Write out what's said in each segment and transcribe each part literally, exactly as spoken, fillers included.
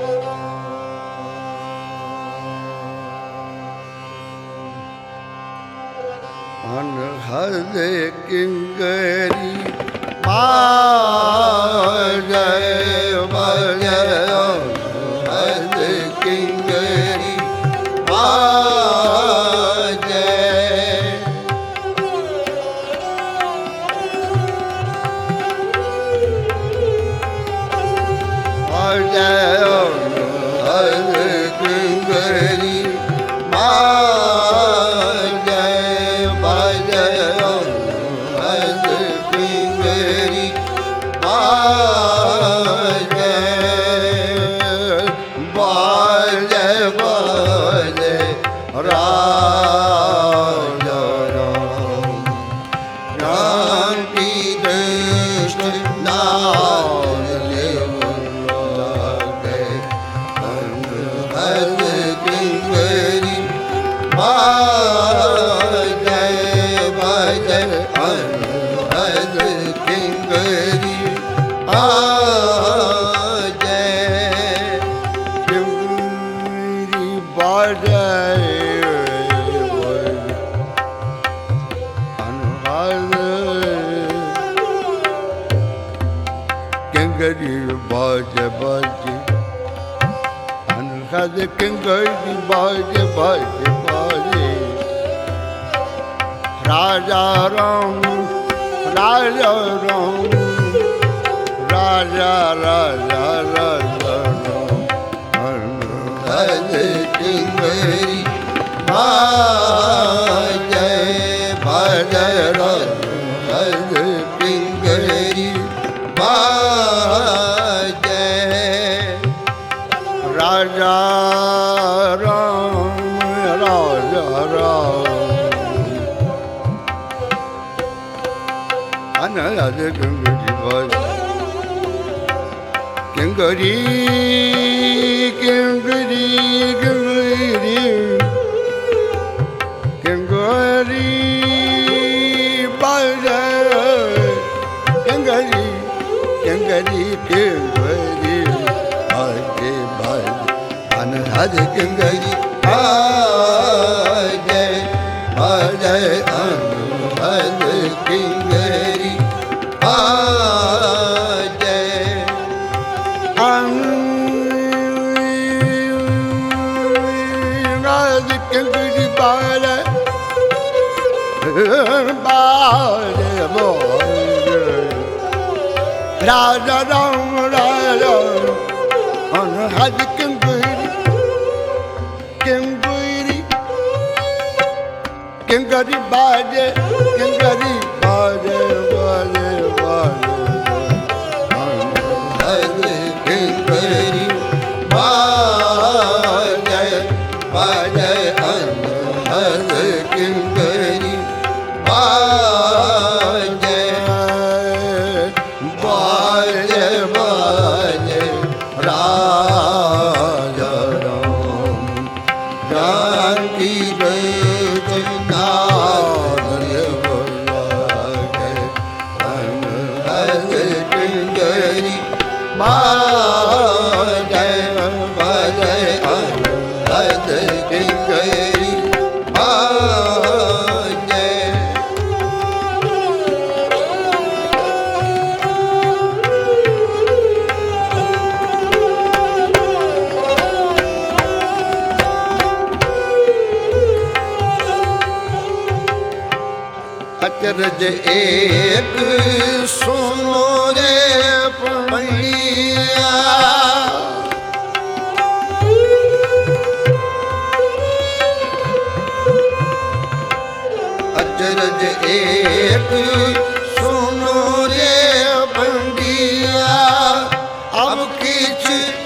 अनहद किंगरी बाजय बजय अनहद किंगरी बाजय बाजय अनहद किंगरी किंगरी बाजे बाजे बाजे राजा राम राजा राम राजा राजा राजा राम किंगरी बाजे बाजे राजा किंगरी बाजे राजा राम राजा राम अनहद किंगरी बाजे किंगरी किंगरी किंगरी किंगरी बाजे किंगरी किंगरी किंगरी बाजे बाजे अनहद किंगरी बाजे बाजे अनहद किंगरी बाजे अनहद किंगरी बाजे बाजे बाजे राजा राम राजा अनहद किंगरी किंगरी किंगरी बाजे किंगरी बाजे बाजे बाजे अनहद किंगरी बाजे बाजे अनहद किंगरी बाजे बाजे बाजे राजा राम जानकी रचना अनहद किंगरी बाजे बाजे अनहद किंगरी बाजे अचरज एक सुनो रे पमैया अचरज एक सुनो रे बंदिया अब किछ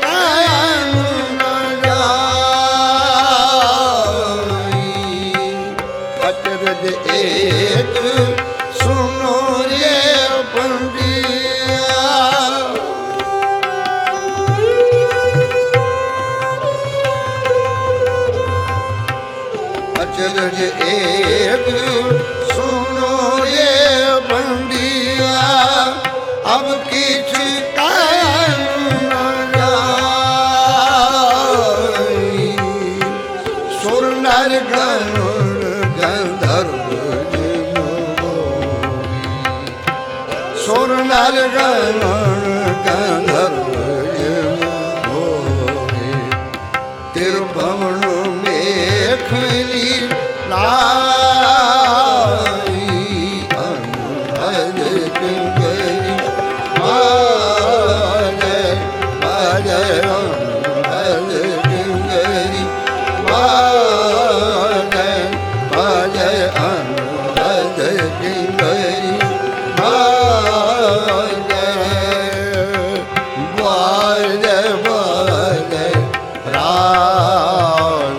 अचरज एक सुनो रे बंदिया अचरज एक सुनो रे बंदिया अब किछ कायम न जाई बाजे अनहद किंकरी बाजे बाजे अनहद किंकरी बाजे बाजे बाजे राज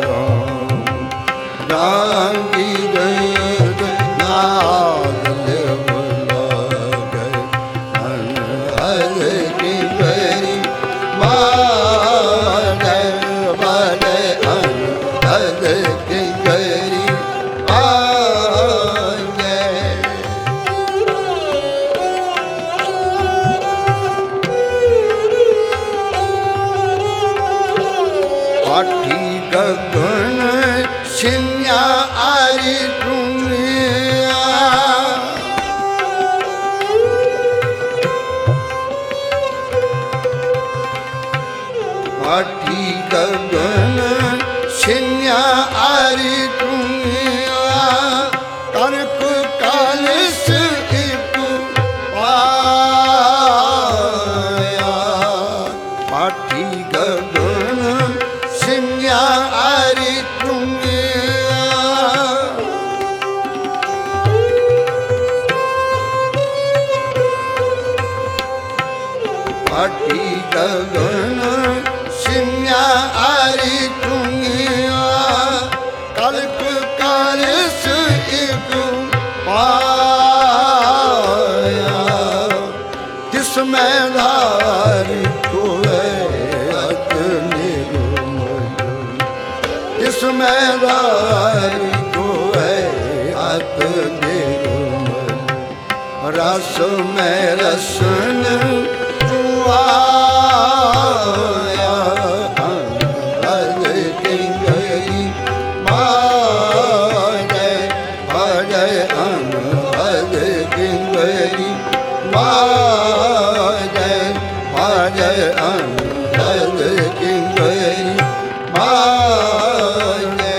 रांगी दर्द नाद लेवलागे अनहद किंकरी बाजे बाजे अनहद किंकरी बाजे पाठी गगन सिन्या आरी दुनिया पाठी गगन सिन्या आरी दुनिया कर्क कालस एक पाया पाठी गगन सिन्या आरी दुनिया पाठी गगन सिन्या आरी दुनिया कल्प कालस एक पाया जिसमें धारी को है अग्नि जिसमें धारी को है अग्नि रस में रसन आया अनहद किंकरी बाजे बाजे अनहद किंकरी बाजे बाजे अनहद किंकरी बाजे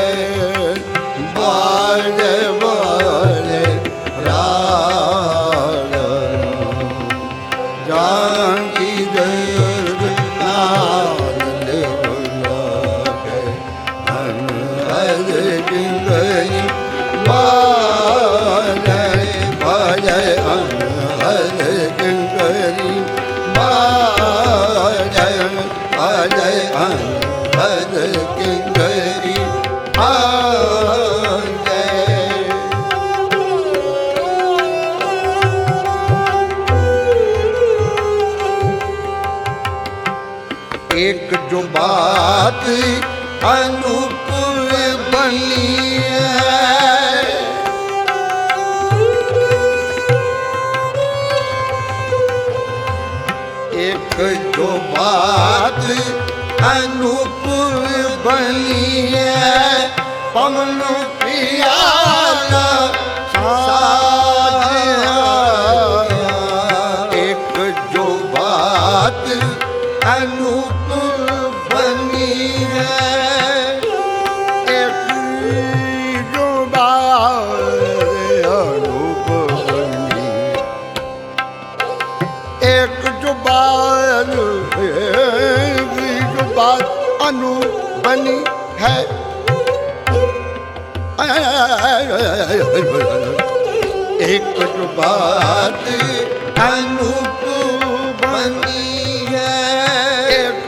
बाजे बाजे राग जानकी दर्द नाद लेवलागे अनहद किंकरी बाजे बाजे अनहद किंकरी बाजे बाजे अनहद किंकरी बाजे एक जो बात अनुकूल बनी है एक जो बात अनुकूल बनी है पवन पियाला साया एक जो बात अनुकूल बनी है एक जो बात अनुकूल बनी एक जो बात एक जो बात अनु बनी है एक जो बात अनुकूल बनी है एक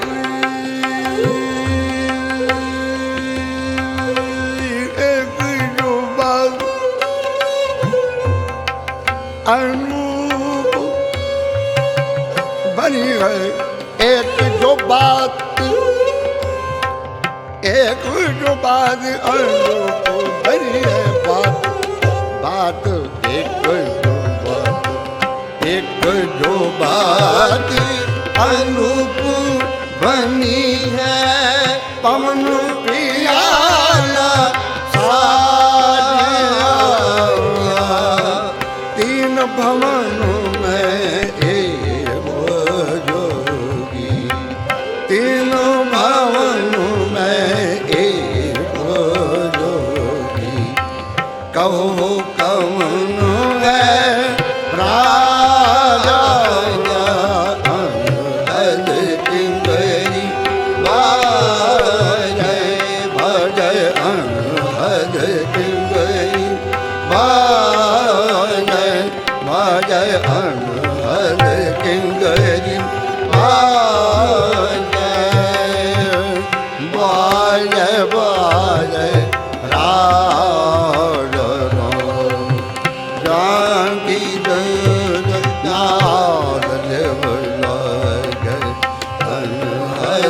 एक जो बात अनुकूल बनी है एक जो बात एक जो बात अनुकूल बनी है बात बात एक जो बात एक जो बात अनुकूल बनी है पवन पियाला साया तीन भवनों में एक जोगी तीनों भवनों में एक जोगी कहो कवन है राजा अनहद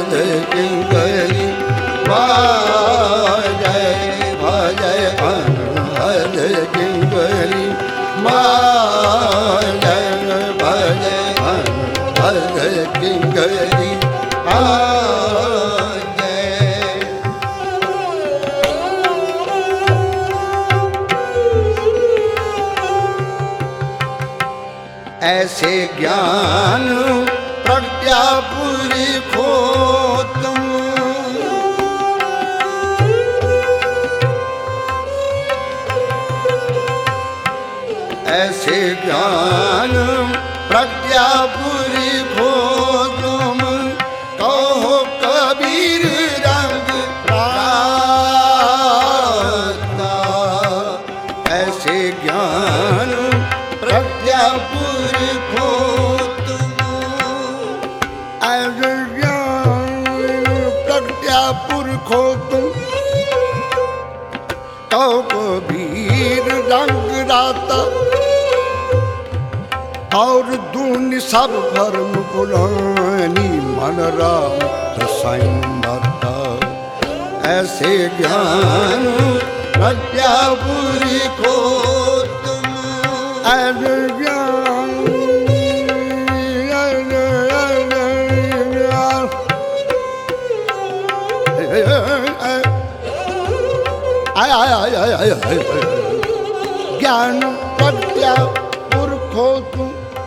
अनहद किंकरी भजय भजय अनहद किंकरी भजय भजय अनहद किंकरी ऐसे ज्ञान प्रज्ञापुरी खो तुम ऐसे ज्ञान प्रज्ञापुरी खो तुम कहो कबीर रंग राता ऐसे ज्ञान प्रज्ञापुरी खो तुम ऐसे ज्ञान प्रज्ञापुर खो तुम कहो कबीर रंग राता और दूनी सब भरम बुलानी मन राम रसायन माता ऐसे ज्ञान प्रज्ञापुरी खो तुम ऐसे ज्ञान ज्ञान प्रज्ञापुर खो तुम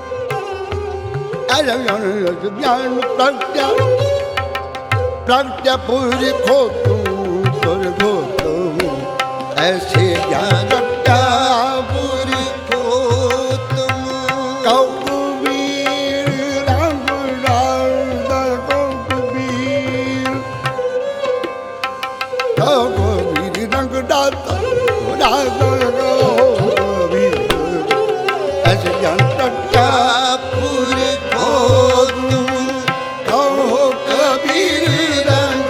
ज्ञान प्रज्ञा प्रज्ञापुरी खो तुम पर खो तुम ऐसे ज्ञान प्रज्ञापुरी खो तुम कबीर रंग राता कबीर कबीर रंग राता कबीर ऐसे ज्ञान प्रज्ञापुरी खो तुम कहो कबीर रंग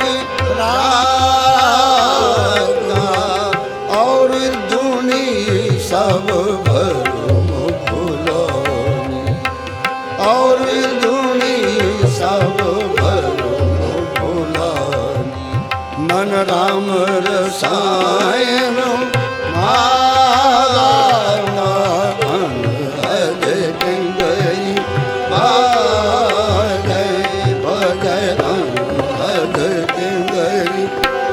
राता और धुनी सब भरम भुलानी और धुनी सब भरम भुलानी मन राम रसायन माला अनहद किंकरी भजय भजय अनहद किंकरी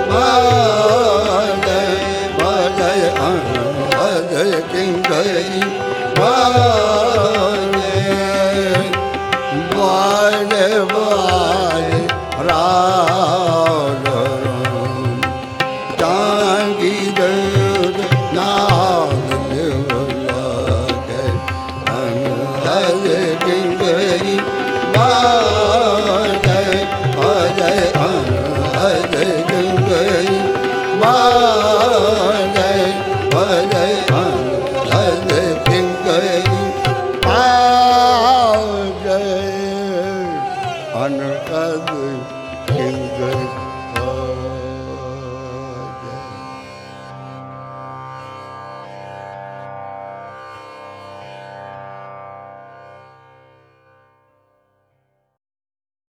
भजय भजय अनहद किंकरी भजय बाजे बाजे राम टांगी दर्द नाम अनहद किंकरी भजय भजय अनहद किंकरी भजय भजय अनहद किंकरी भजय अनहद किंकरी